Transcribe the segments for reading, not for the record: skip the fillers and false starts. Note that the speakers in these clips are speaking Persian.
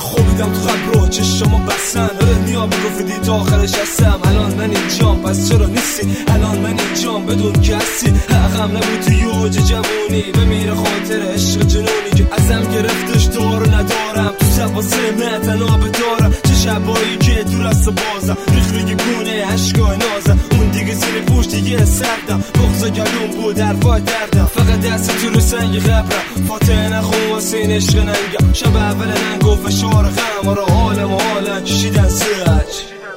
خوابیدم تو قبر و چشمو بستن. میام گفتی تا آخرش هستم. الان من اینجام پس چرا نیستی؟ الان من اینجام بدون کسی. حقم نبود توی اوج جوونی بمیره خاطر عشق جنونی که ازم گرفتش دارو ندارم. تو سواسه تنها بدارم چه شبایی که دور از بازم ریخ روی گونه عشقای نازم. اون دیگه زیر پوش دیگه سردم بغضا گلوم بود حرفای دردم. فقط دست تو رو سنگ قبرم فاتحه نخون واسه این عشق ننگم. شب اول ننگ و فشار غم آره حالم و حالم کشیدن زج.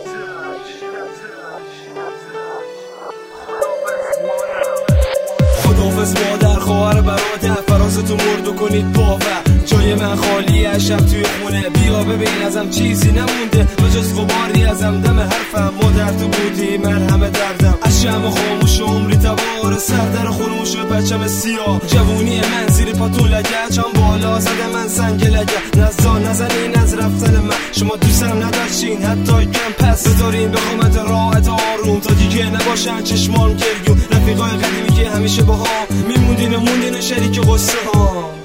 خداحافظ مادر خواهر برادر فرازتو مردو کنید باور. جای من خالیه شب توی خونه بیا ببین ازم چیزی نمونده بجز غباری ازم دم حرفم. مادر تو بودی من همه دردم از شم خاموش و عمری تبار سردر خونوش و بچم سیاه. جوونی من زیر پاتون لگه چم بالا زده من سنگ لگه. نزدان نزنین از رفتن من شما دوستم نداشتین حتی کم پس بذارین بخوامت راحت آروم تا دیگه نباشن چشمان گریون. رفیقای قدیمی که همیشه با هم میموندین و موندین شریک غصه ها.